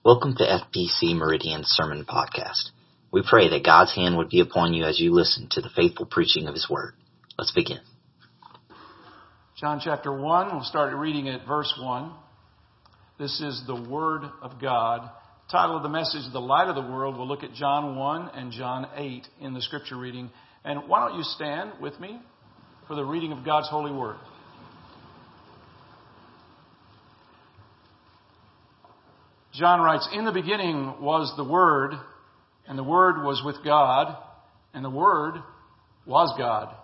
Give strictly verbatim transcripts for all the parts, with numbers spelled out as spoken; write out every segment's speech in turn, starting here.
Welcome to F P C Meridian Sermon Podcast. We pray that God's hand would be upon you as you listen to the faithful preaching of His Word. Let's begin. John chapter one, we'll start reading at verse one. This is the Word of God. The title of the message, The Light of the World. We'll look at John one and John eight in the scripture reading. And why don't you stand with me for the reading of God's holy Word. John writes, "In the beginning was the Word, and the Word was with God, and the Word was God.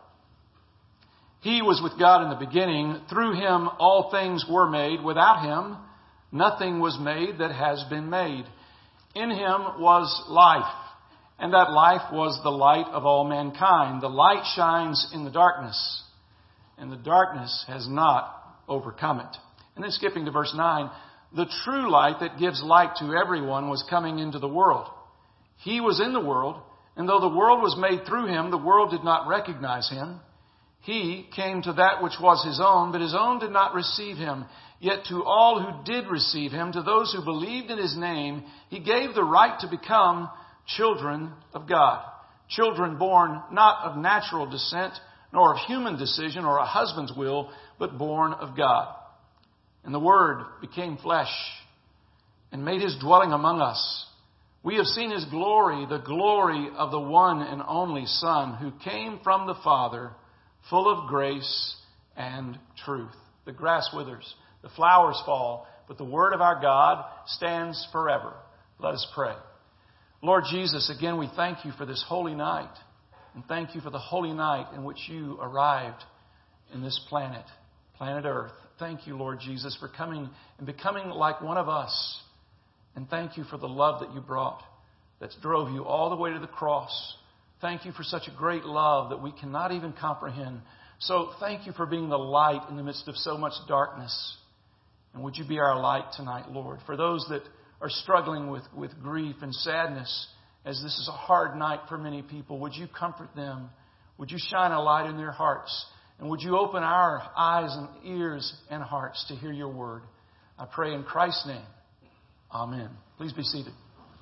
He was with God in the beginning. Through Him all things were made. Without Him nothing was made that has been made. In Him was life, and that life was the light of all mankind. The light shines in the darkness, and the darkness has not overcome it." And then skipping to verse nine, "The true light that gives light to everyone was coming into the world. He was in the world, and though the world was made through Him, the world did not recognize Him. He came to that which was His own, but His own did not receive Him. Yet to all who did receive Him, to those who believed in His name, He gave the right to become children of God. Children born not of natural descent, nor of human decision or a husband's will, but born of God. And the Word became flesh and made His dwelling among us. We have seen His glory, the glory of the one and only Son, who came from the Father, full of grace and truth." The grass withers, the flowers fall, but the Word of our God stands forever. Let us pray. Lord Jesus, again we thank You for this holy night, and thank You for the holy night in which You arrived in this planet, planet Earth. Thank You, Lord Jesus, for coming and becoming like one of us. And thank You for the love that You brought, that drove You all the way to the cross. Thank You for such a great love that we cannot even comprehend. So thank You for being the light in the midst of so much darkness. And would You be our light tonight, Lord? For those that are struggling with, with grief and sadness, as this is a hard night for many people, would You comfort them? Would You shine a light in their hearts? And would You open our eyes and ears and hearts to hear Your word? I pray in Christ's name. Amen. Please be seated.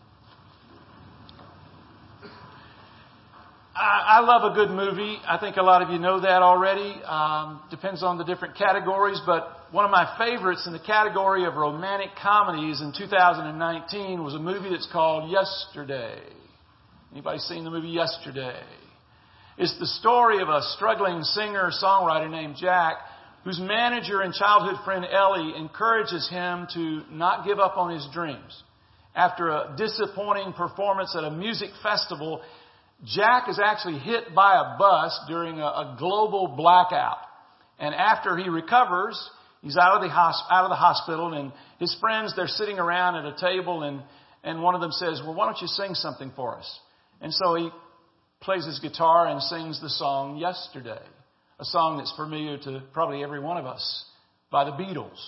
I, I love a good movie. I think a lot of you know that already. Um, depends on the different categories. But one of my favorites in the category of romantic comedies in two thousand nineteen was a movie that's called Yesterday. Anybody seen the movie Yesterday? It's the story of a struggling singer-songwriter named Jack, whose manager and childhood friend Ellie encourages him to not give up on his dreams. After a disappointing performance at a music festival, Jack is actually hit by a bus during a, a global blackout. And after he recovers, he's out of the hosp- out of the hospital, and his friends, they're sitting around at a table, and, and one of them says, "Well, why don't you sing something for us?" And so he plays his guitar and sings the song Yesterday, a song that's familiar to probably every one of us, by the Beatles.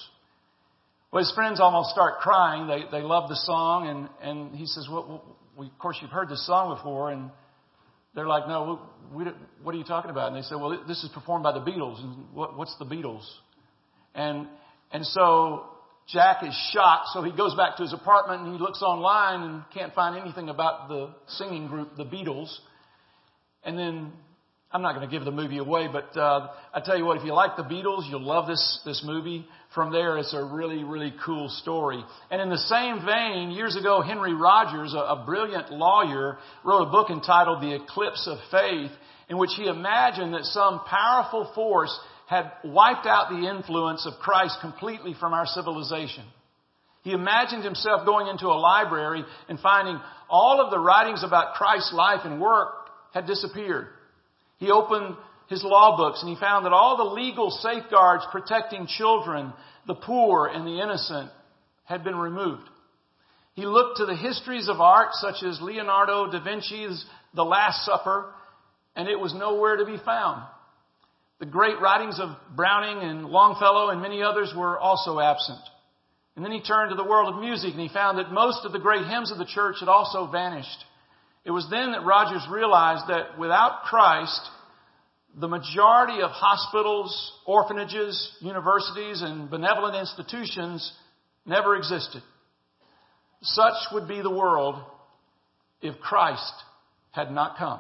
Well, his friends almost start crying. They they love the song, and, and he says, well, we, of course, you've heard this song before. And they're like, no, we, we, what are you talking about? And they say, well, this is performed by the Beatles. And what, what's the Beatles? And and so Jack is shocked, so he goes back to his apartment and he looks online and can't find anything about the singing group, the Beatles. And then, I'm not going to give the movie away, but uh, I tell you what, if you like the Beatles, you'll love this this movie. From there, it's a really, really cool story. And in the same vein, years ago, Henry Rogers, a, a brilliant lawyer, wrote a book entitled The Eclipse of Faith, in which he imagined that some powerful force had wiped out the influence of Christ completely from our civilization. He imagined himself going into a library and finding all of the writings about Christ's life and work had disappeared. He opened his law books and he found that all the legal safeguards protecting children, the poor, and the innocent had been removed. He looked to the histories of art such as Leonardo da Vinci's The Last Supper, and it was nowhere to be found. The great writings of Browning and Longfellow and many others were also absent. And then he turned to the world of music and he found that most of the great hymns of the church had also vanished. It was then that Rogers realized that without Christ, the majority of hospitals, orphanages, universities, and benevolent institutions never existed. Such would be the world if Christ had not come.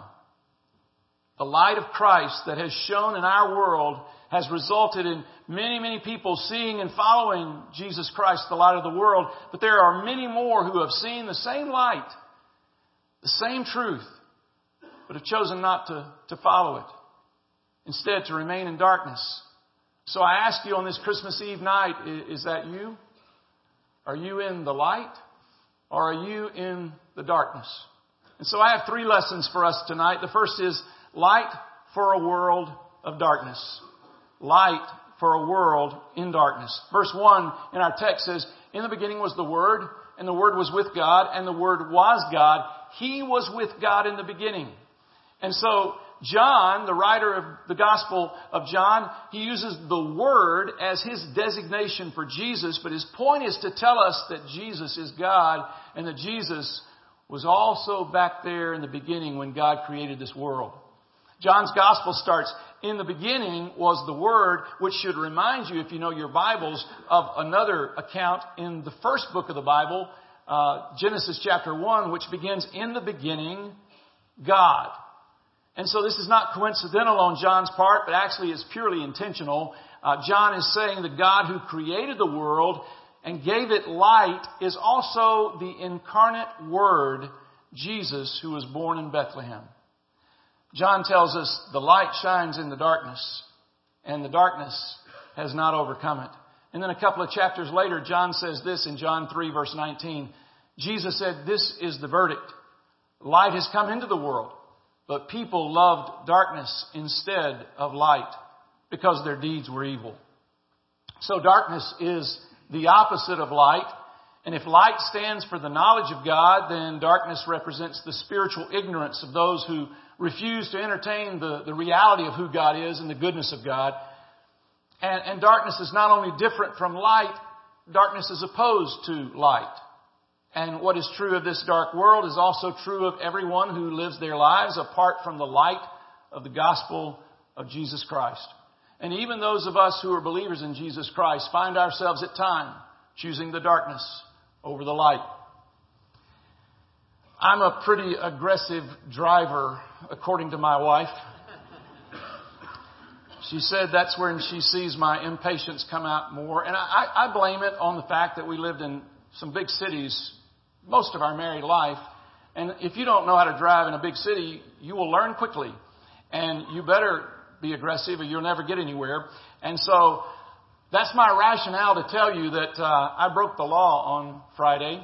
The light of Christ that has shone in our world has resulted in many, many people seeing and following Jesus Christ, the light of the world. But there are many more who have seen the same light, the same truth, but have chosen not to, to follow it. Instead, to remain in darkness. So I ask you on this Christmas Eve night, is that you? Are you in the light? Or are you in the darkness? And so I have three lessons for us tonight. The first is light for a world of darkness. Light for a world in darkness. Verse one in our text says, in the beginning was the Word, and the Word was with God, and the Word was God. He was with God in the beginning. And so John, the writer of the Gospel of John, he uses the Word as his designation for Jesus, but his point is to tell us that Jesus is God and that Jesus was also back there in the beginning when God created this world. John's Gospel starts, in the beginning was the Word, which should remind you, if you know your Bibles, of another account in the first book of the Bible, uh, Genesis chapter one, which begins, in the beginning, God. And so this is not coincidental on John's part, but actually is purely intentional. Uh, John is saying the God who created the world and gave it light is also the incarnate Word, Jesus, who was born in Bethlehem. John tells us the light shines in the darkness, and the darkness has not overcome it. And then a couple of chapters later, John says this in John three, verse nineteen. Jesus said, this is the verdict. Light has come into the world, but people loved darkness instead of light because their deeds were evil. So darkness is the opposite of light. And if light stands for the knowledge of God, then darkness represents the spiritual ignorance of those who refuse to entertain the, the reality of who God is and the goodness of God. And, and darkness is not only different from light, darkness is opposed to light. And what is true of this dark world is also true of everyone who lives their lives apart from the light of the gospel of Jesus Christ. And even those of us who are believers in Jesus Christ find ourselves at times choosing the darkness over the light. I'm a pretty aggressive driver, according to my wife. She said that's when she sees my impatience come out more. And I, I blame it on the fact that we lived in some big cities most of our married life. And if you don't know how to drive in a big city, you will learn quickly. And you better be aggressive or you'll never get anywhere. And so that's my rationale to tell you that uh, I broke the law on Friday.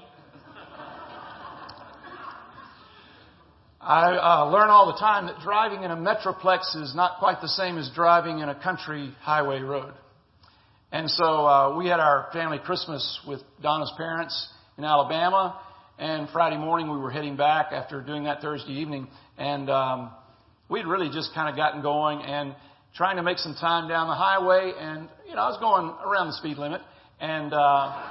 I uh, learn all the time that driving in a metroplex is not quite the same as driving in a country highway road. And so uh, we had our family Christmas with Donna's parents in Alabama. And Friday morning we were heading back after doing that Thursday evening. And um, we'd really just kind of gotten going and trying to make some time down the highway. And, you know, I was going around the speed limit. And uh,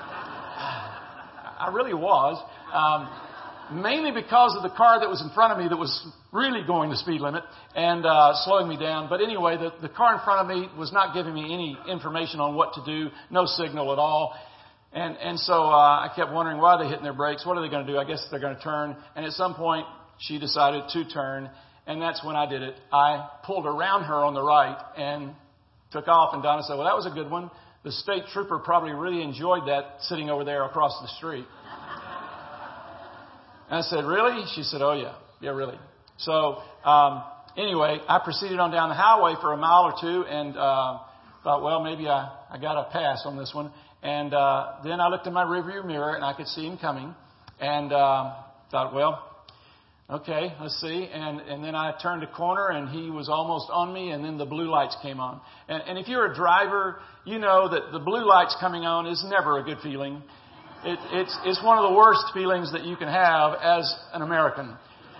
I really was. Um, mainly because of the car that was in front of me that was really going the speed limit and uh, slowing me down. But anyway, the, the car in front of me was not giving me any information on what to do, no signal at all. And and so uh, I kept wondering, why are they hitting their brakes? What are they going to do? I guess they're going to turn. And at some point, she decided to turn. And that's when I did it. I pulled around her on the right and took off. And Donna said, well, that was a good one. The state trooper probably really enjoyed that sitting over there across the street. And I said, really? She said, oh, yeah. Yeah, really. So um, anyway, I proceeded on down the highway for a mile or two and uh, thought, well, maybe I, I got a pass on this one. And uh, then I looked in my rearview mirror and I could see him coming. And uh, thought, well, okay, let's see. And, and then I turned a corner and he was almost on me. And then the blue lights came on. And, and if you're a driver, you know that the blue lights coming on is never a good feeling. It, it's, it's one of the worst feelings that you can have as an American.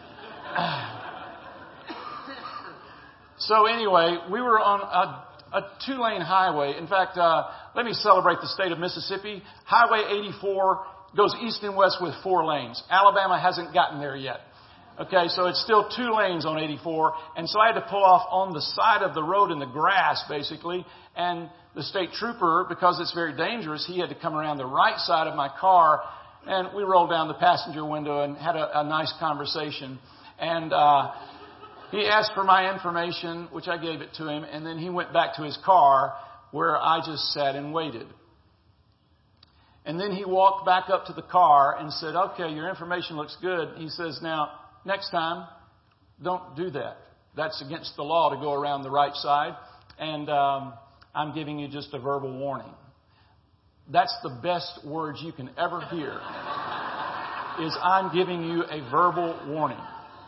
So anyway, we were on a, a two-lane highway. In fact, uh, let me celebrate the state of Mississippi. Highway eighty-four goes east and west with four lanes. Alabama hasn't gotten there yet. Okay, so it's still two lanes on eighty-four. And so I had to pull off on the side of the road in the grass, basically. And the state trooper, because it's very dangerous, he had to come around the right side of my car And we rolled down the passenger window and had a, a nice conversation. And uh, he asked for my information, which I gave it to him. And then he went back to his car where I just sat and waited. And then he walked back up to the car and said, okay, your information looks good. He says, now, next time, don't do that. That's against the law to go around the right side. And um, I'm giving you just a verbal warning. That's the best words you can ever hear, is I'm giving you a verbal warning.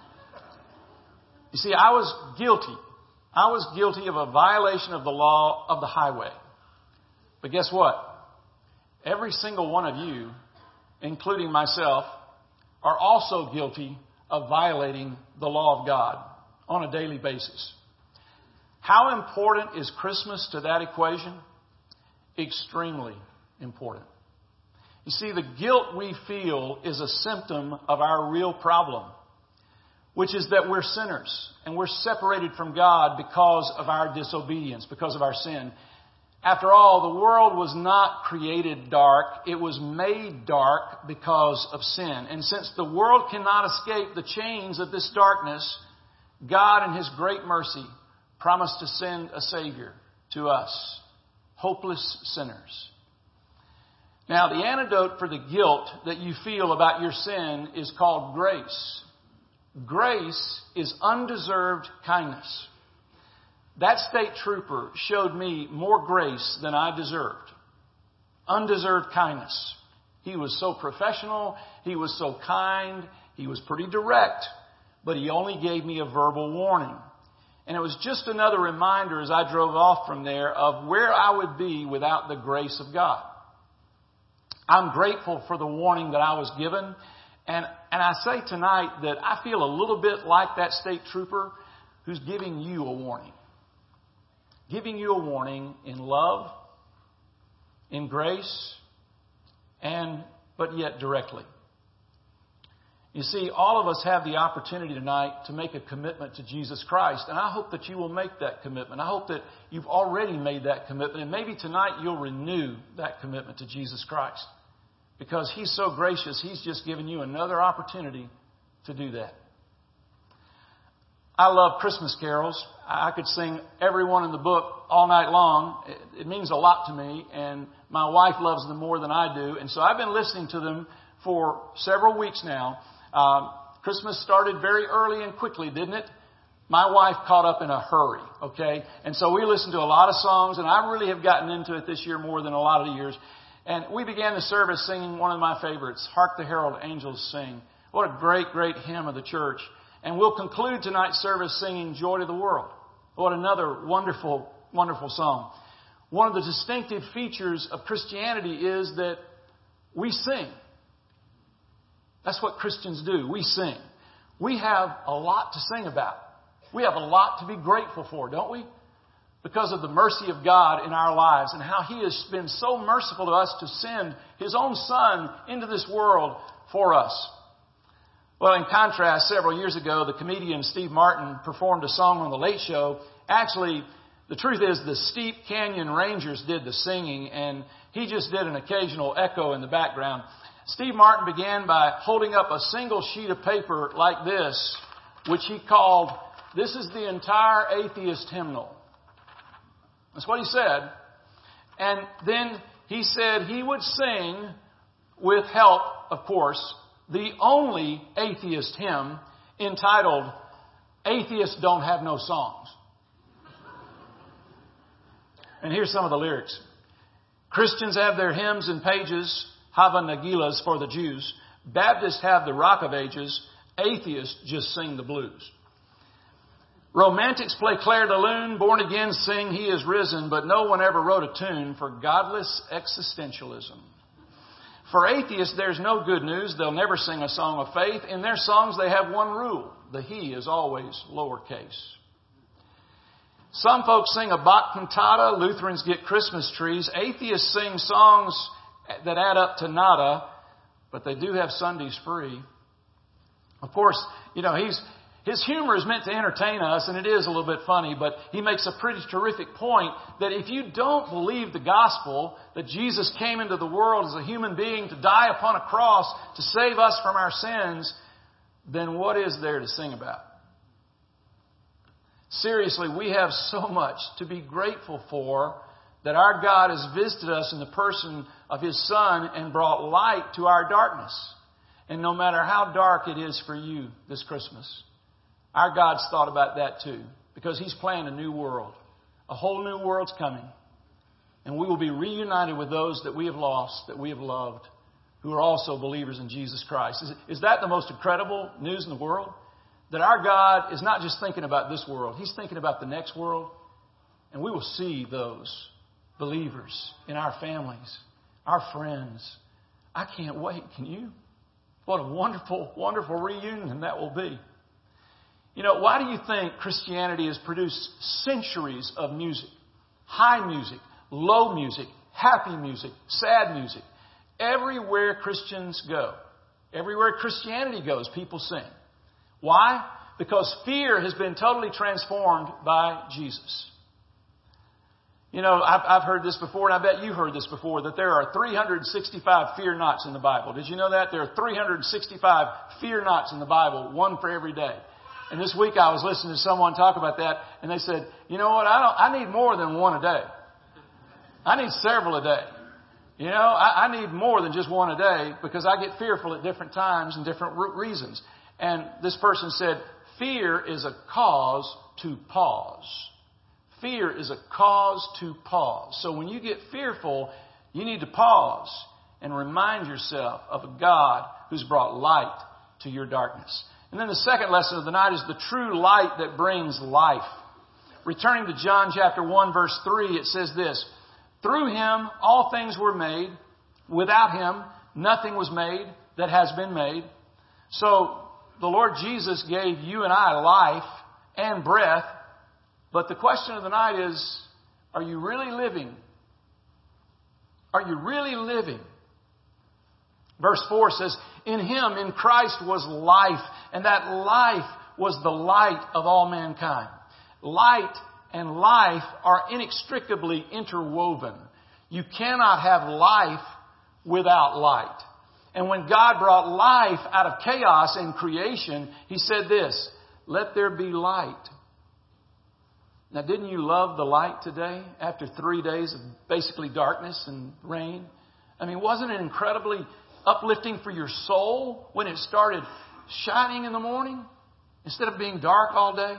You see, I was guilty. I was guilty of a violation of the law of the highway. But guess what? Every single one of you, including myself, are also guilty of violating the law of God on a daily basis. How important is Christmas to that equation? Extremely important. You see, the guilt we feel is a symptom of our real problem, which is that we're sinners and we're separated from God because of our disobedience, because of our sin. After all, the world was not created dark. It was made dark because of sin. And since the world cannot escape the chains of this darkness, God in His great mercy promised to send a Savior to us, hopeless sinners. Now, the antidote for the guilt that you feel about your sin is called grace. Grace is undeserved kindness. That state trooper showed me more grace than I deserved. Undeserved kindness. He was so professional. He was so kind. He was pretty direct. But he only gave me a verbal warning. And it was just another reminder as I drove off from there of where I would be without the grace of God. I'm grateful for the warning that I was given. And, and I say tonight that I feel a little bit like that state trooper who's giving you a warning. Giving you a warning in love, in grace, and but yet directly. You see, all of us have the opportunity tonight to make a commitment to Jesus Christ. And I hope that you will make that commitment. I hope that you've already made that commitment. And maybe tonight you'll renew that commitment to Jesus Christ. Because He's so gracious, He's just given you another opportunity to do that. I love Christmas carols. I could sing every one in the book all night long. It, it means a lot to me. And my wife loves them more than I do. And so I've been listening to them for several weeks now. Um, Christmas started very early and quickly, didn't it? My wife caught up in a hurry, okay? And so we listened to a lot of songs, and I really have gotten into it this year more than a lot of the years. And we began the service singing one of my favorites, Hark the Herald Angels Sing. What a great, great hymn of the church. And we'll conclude tonight's service singing Joy to the World. What another wonderful, wonderful song. One of the distinctive features of Christianity is that we sing. That's what Christians do. We sing. We have a lot to sing about. We have a lot to be grateful for, don't we? Because of the mercy of God in our lives and how He has been so merciful to us to send His own Son into this world for us. Well, in contrast, several years ago, the comedian Steve Martin performed a song on The Late Show. Actually, the truth is the Steep Canyon Rangers did the singing, and he just did an occasional echo in the background. Steve Martin began by holding up a single sheet of paper like this, which he called, "This is the entire atheist hymnal." That's what he said. And then he said he would sing, with help, of course, the only atheist hymn entitled, "Atheists Don't Have No Songs." And here's some of the lyrics. Christians have their hymns and pages, Hava Nagilas for the Jews. Baptists have the Rock of Ages. Atheists just sing the blues. Romantics play Clair de Lune. Born again sing He is risen. But no one ever wrote a tune for godless existentialism. For atheists, there's no good news. They'll never sing a song of faith. In their songs, they have one rule. The He is always lowercase. Some folks sing a Bach cantata. Lutherans get Christmas trees. Atheists sing songs that add up to nada, but they do have Sundays free. Of course, you know, he's His humor is meant to entertain us, and it is a little bit funny, but he makes a pretty terrific point that if you don't believe the gospel, that Jesus came into the world as a human being to die upon a cross to save us from our sins, then what is there to sing about? Seriously, we have so much to be grateful for that our God has visited us in the person of His Son and brought light to our darkness. And no matter how dark it is for you this Christmas, our God's thought about that too, because He's planned a new world. A whole new world's coming. And we will be reunited with those that we have lost, that we have loved, who are also believers in Jesus Christ. Is, is that the most incredible news in the world? That our God is not just thinking about this world. He's thinking about the next world. And we will see those believers in our families, our friends. I can't wait. Can you? What a wonderful, wonderful reunion that will be. You know, why do you think Christianity has produced centuries of music? High music, low music, happy music, sad music. Everywhere Christians go, everywhere Christianity goes, people sing. Why? Because fear has been totally transformed by Jesus. You know, I've, I've heard this before, and I bet you heard this before, that there are three hundred sixty-five fear nots in the Bible. Did you know that? There are three hundred sixty-five fear nots in the Bible, one for every day. And this week I was listening to someone talk about that, and they said, you know what, I don't, I need more than one a day. I need several a day. You know, I, I need more than just one a day because I get fearful at different times and different reasons. And this person said, fear is a cause to pause. Fear is a cause to pause. So when you get fearful, you need to pause and remind yourself of a God who's brought light to your darkness. And then the second lesson of the night is the true light that brings life. Returning to John chapter one, verse three, it says this, through Him all things were made. Without Him nothing was made that has been made. So the Lord Jesus gave you and I life and breath. But the question of the night is, are you really living? Are you really living? Verse four says, in Him, in Christ was life, and that life was the light of all mankind. Light and life are inextricably interwoven. You cannot have life without light. And when God brought life out of chaos in creation, He said this, let there be light. Now, didn't you love the light today after three days of basically darkness and rain? I mean, wasn't it incredibly uplifting for your soul when it started shining in the morning instead of being dark all day?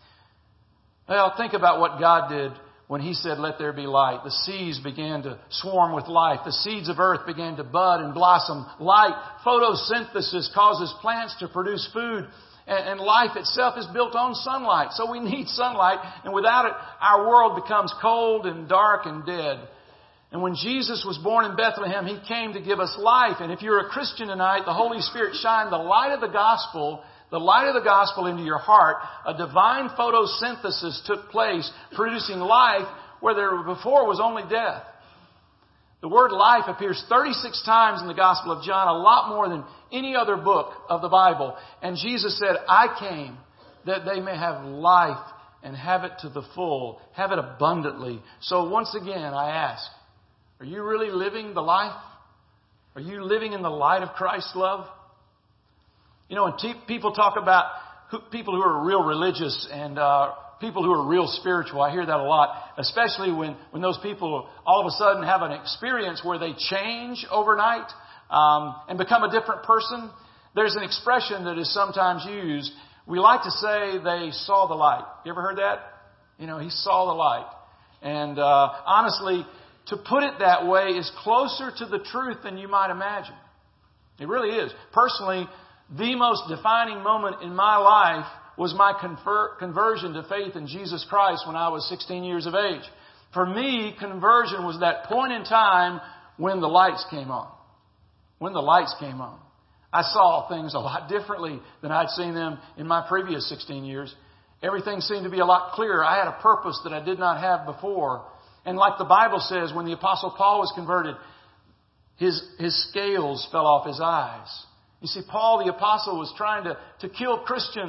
Well, think about what God did when He said, let there be light. The seas began to swarm with life. The seeds of earth began to bud and blossom. Light, photosynthesis causes plants to produce food. And life itself is built on sunlight. So we need sunlight. And without it, our world becomes cold and dark and dead. And when Jesus was born in Bethlehem, He came to give us life. And if you're a Christian tonight, the Holy Spirit shined the light of the gospel, the light of the gospel into your heart. A divine photosynthesis took place, producing life where there before was only death. The word life appears thirty-six times in the Gospel of John, a lot more than any other book of the Bible. And Jesus said, I came that they may have life and have it to the full, have it abundantly. So once again, I ask, are you really living the life? Are you living in the light of Christ's love? You know, when te- people talk about who, people who are real religious and uh, people who are real spiritual, I hear that a lot, especially when, when those people all of a sudden have an experience where they change overnight um, and become a different person. There's an expression that is sometimes used. We like to say they saw the light. You ever heard that? You know, he saw the light. And uh, honestly, to put it that way is closer to the truth than you might imagine. It really is. Personally, the most defining moment in my life was my conver- conversion to faith in Jesus Christ when I was sixteen years of age. For me, conversion was that point in time when the lights came on. When the lights came on. I saw things a lot differently than I'd seen them in my previous sixteen years. Everything seemed to be a lot clearer. I had a purpose that I did not have before. And like the Bible says, when the Apostle Paul was converted, his, his scales fell off his eyes. You see, Paul the Apostle was trying to, to kill Christians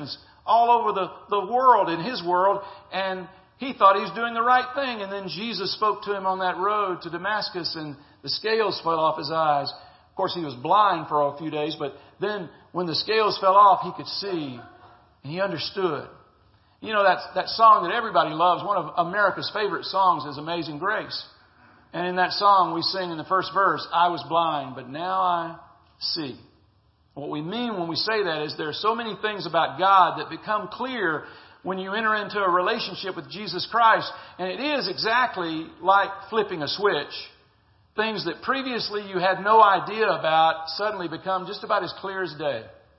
all over the, the world, in his world, and he thought he was doing the right thing. And then Jesus spoke to him on that road to Damascus, and the scales fell off his eyes. Of course, he was blind for a few days, but then when the scales fell off, he could see, and he understood. You know, that, that song that everybody loves, one of America's favorite songs is Amazing Grace. And in that song, we sing in the first verse, I was blind, but now I see. What we mean when we say that is there are so many things about God that become clear when you enter into a relationship with Jesus Christ. And it is exactly like flipping a switch. Things that previously you had no idea about suddenly become just about as clear as day.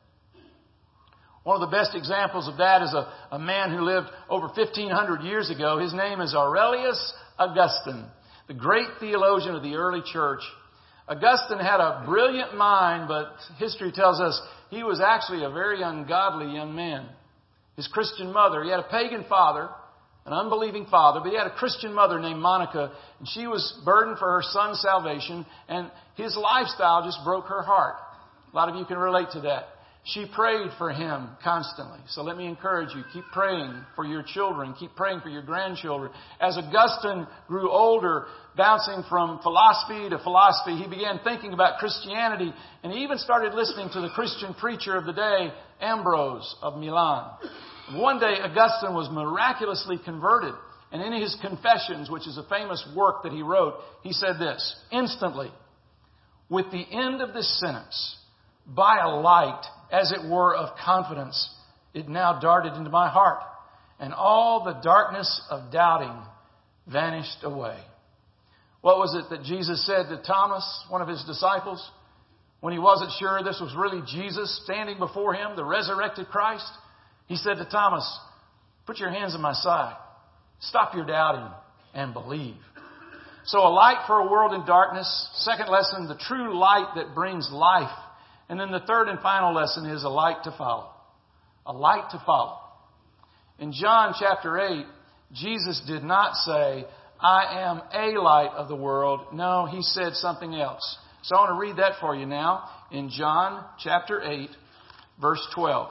One of the best examples of that is a, a man who lived over fifteen hundred years ago. His name is Aurelius Augustine, the great theologian of the early church. Augustine had a brilliant mind, but history tells us he was actually a very ungodly young man. His Christian mother, he had a pagan father, an unbelieving father, but he had a Christian mother named Monica, and she was burdened for her son's salvation, and his lifestyle just broke her heart. A lot of you can relate to that. She prayed for him constantly. So let me encourage you, keep praying for your children. Keep praying for your grandchildren. As Augustine grew older, bouncing from philosophy to philosophy, he began thinking about Christianity, and he even started listening to the Christian preacher of the day, Ambrose of Milan. One day, Augustine was miraculously converted. And in his Confessions, which is a famous work that he wrote, he said this, instantly, with the end of this sentence, by a light, as it were, of confidence, it now darted into my heart, and all the darkness of doubting vanished away. What was it that Jesus said to Thomas, one of his disciples, when he wasn't sure this was really Jesus standing before him, the resurrected Christ? He said to Thomas, put your hands in my side. Stop your doubting and believe. So a light for a world in darkness. Second lesson, the true light that brings life. And then the third and final lesson is a light to follow. A light to follow. In John chapter eight, Jesus did not say, I am a light of the world. No, he said something else. So I want to read that for you now in John chapter eight, verse twelve.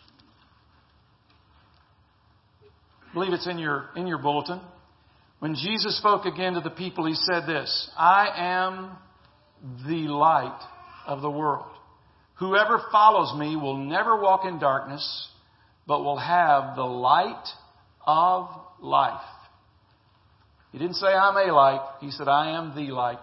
I believe it's in your, in your bulletin. When Jesus spoke again to the people, he said this, I am the light of the world. Whoever follows me will never walk in darkness, but will have the light of life. He didn't say, I'm a light. He said, I am the light.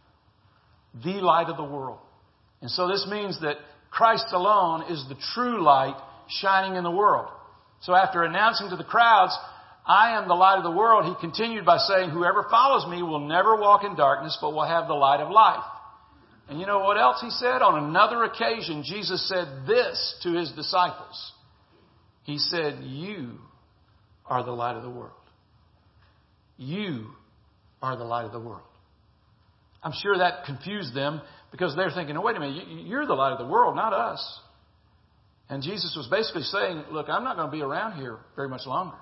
The light of the world. And so this means that Christ alone is the true light shining in the world. So after announcing to the crowds, I am the light of the world, he continued by saying, whoever follows me will never walk in darkness, but will have the light of life. And you know what else he said? On another occasion, Jesus said this to his disciples. He said, you are the light of the world. You are the light of the world. I'm sure that confused them because they're thinking, oh, wait a minute, you're the light of the world, not us. And Jesus was basically saying, look, I'm not going to be around here very much longer.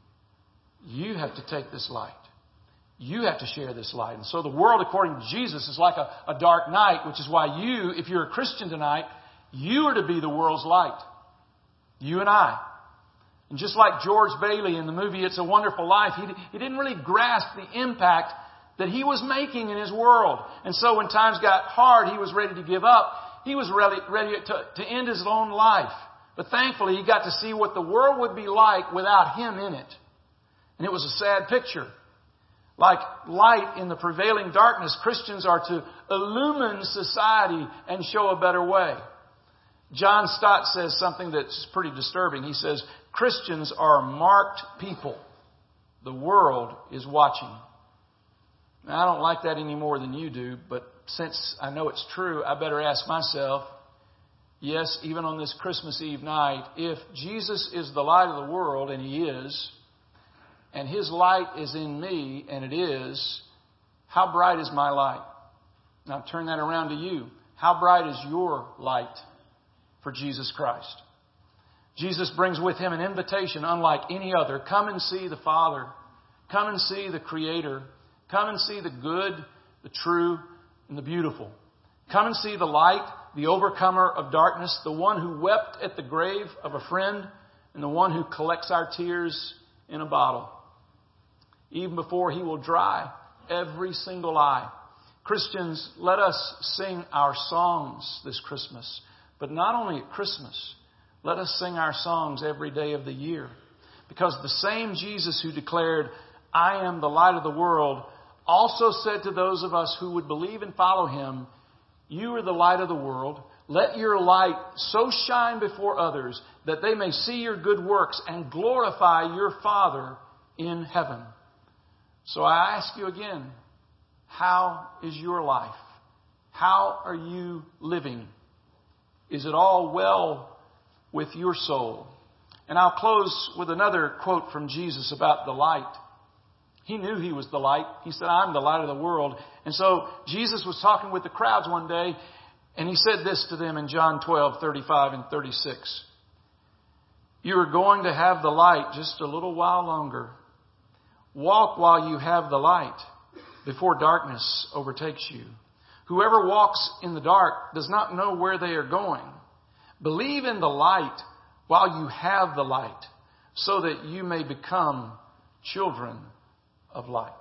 You have to take this light. You have to share this light. And so the world, according to Jesus, is like a, a dark night, which is why you, if you're a Christian tonight, you are to be the world's light. You and I. And just like George Bailey in the movie It's a Wonderful Life, he, he didn't really grasp the impact that he was making in his world. And so when times got hard, he was ready to give up. He was ready, ready to, to end his own life. But thankfully, he got to see what the world would be like without him in it. And it was a sad picture. Like light in the prevailing darkness, Christians are to illumine society and show a better way. John Stott says something that's pretty disturbing. He says, Christians are marked people. The world is watching. Now, I don't like that any more than you do, but since I know it's true, I better ask myself, yes, even on this Christmas Eve night, if Jesus is the light of the world, and He is, and His light is in me, and it is, how bright is my light? Now turn that around to you. How bright is your light for Jesus Christ? Jesus brings with Him an invitation unlike any other. Come and see the Father. Come and see the Creator. Come and see the good, the true, and the beautiful. Come and see the light, the overcomer of darkness, the one who wept at the grave of a friend, and the one who collects our tears in a bottle, even before He will dry every single eye. Christians, let us sing our songs this Christmas. But not only at Christmas, let us sing our songs every day of the year. Because the same Jesus who declared, I am the light of the world, also said to those of us who would believe and follow Him, you are the light of the world. Let your light so shine before others that they may see your good works and glorify your Father in heaven. So I ask you again, how is your life? How are you living? Is it all well with your soul? And I'll close with another quote from Jesus about the light. He knew He was the light. He said, I'm the light of the world. And so Jesus was talking with the crowds one day, and He said this to them in John twelve, thirty-five and thirty-six. You are going to have the light just a little while longer. Walk while you have the light, before darkness overtakes you. Whoever walks in the dark does not know where they are going. Believe in the light while you have the light, so that you may become children of light.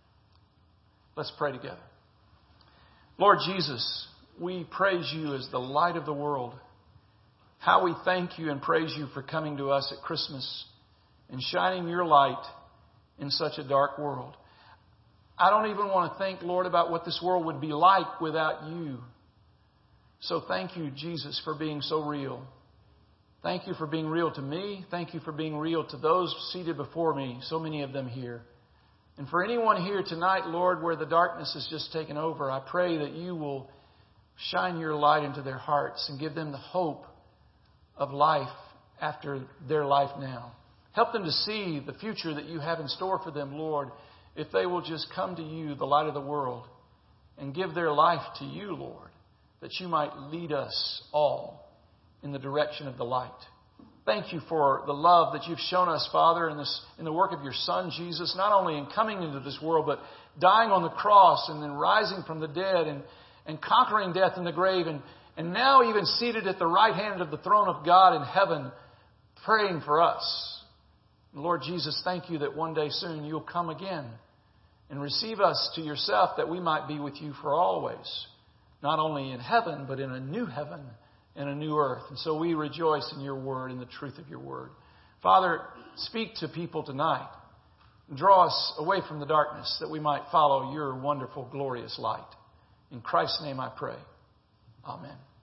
Let's pray together. Lord Jesus, we praise You as the light of the world. How we thank You and praise You for coming to us at Christmas and shining Your light in such a dark world. I don't even want to think, Lord, about what this world would be like without You. So thank You, Jesus, for being so real. Thank You for being real to me. Thank You for being real to those seated before me, so many of them here. And for anyone here tonight, Lord, where the darkness has just taken over, I pray that You will shine Your light into their hearts and give them the hope of life after their life now. Help them to see the future that You have in store for them, Lord, if they will just come to You, the light of the world, and give their life to You, Lord, that You might lead us all in the direction of the light. Thank You for the love that You've shown us, Father, in this in the work of Your Son, Jesus, not only in coming into this world, but dying on the cross and then rising from the dead and, and conquering death in the grave, and, and now even seated at the right hand of the throne of God in heaven, praying for us. Lord Jesus, thank You that one day soon You'll come again and receive us to Yourself, that we might be with You for always, not only in heaven, but in a new heaven and a new earth. And so we rejoice in Your word and the truth of Your word. Father, speak to people tonight. Draw us away from the darkness, that we might follow Your wonderful, glorious light. In Christ's name I pray. Amen.